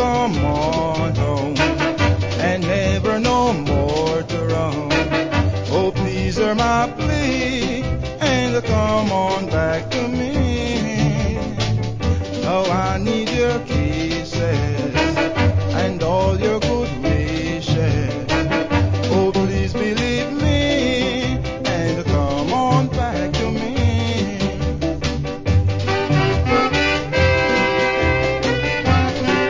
come on home and never no more to roam. Oh, please hear my plea and come on back to me.